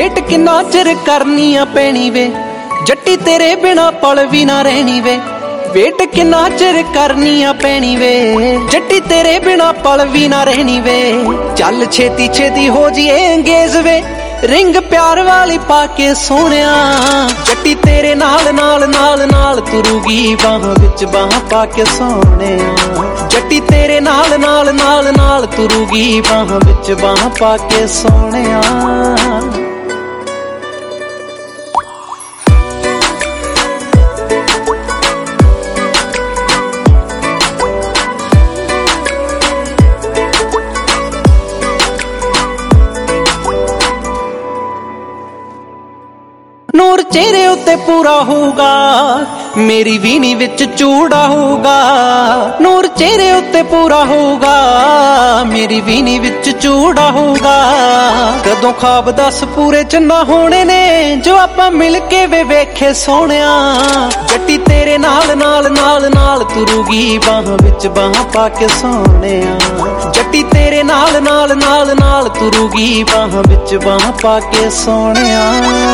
Wait किन्ना चिर करनी आ पैनी वे, जट्टी तेरे बिना पल भी ना रहनी वे। वेट किन्ना चिर करनी आ पैनी वे, जट्टी तेरे बिना पल भी ना रहनी वे। चल छेती छेती हो जिए एंगेज वे, रिंग प्यार वाली पाके सोनिया। जट्टी तेरे नाल नाल नाल नाल तुरूगी, बाह विच बाह पाके सोनिया। जट्टी तेरे नाल नाल नाल नाल तुरूगी, बाह विच बाह पाके सोनिया। नूर चेहरे उत्ते पूरा होगा, मेरी वीणी विच चूड़ा होगा। नूर चेहरे उत्ते पूरा होगा, मेरी वीणी विच चूड़ा होगा। कदों ख्वाब दस पूरे च ना होने ने, जो आपां मिल के वे वेखे सोनिया। जट्टी तेरे नाल नाल नाल नाल तुरूगी, बाह विच बाह पाके सोनिया। जट्टी तेरे नाल नाल नाल नाल तुरूगी, बाह विच बाह पाके सोनिया।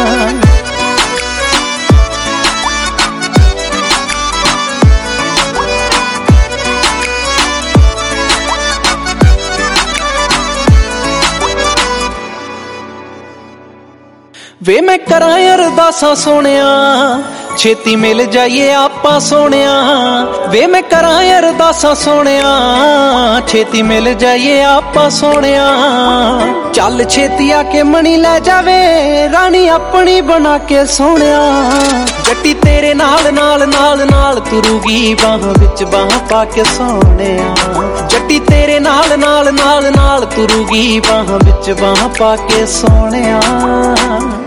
वे मैं करां अरदासां सोनिया, छेती मिल जाइए आपां सोनिया। वे मैं करां अरदासां सोनिया, छेती मिल जाइए आपां सोनिया। चल छेती आके मणी लै जावे, रानी अपनी बना के सोनिया। जट्टी तेरे नाल नाल नाल नाल तुरूगी, बाह विच बाह पाके सोनिया। जट्टी तेरे नाल नाल नाल नाल तुरूगी, बाह विच बाह पाके सोनिया।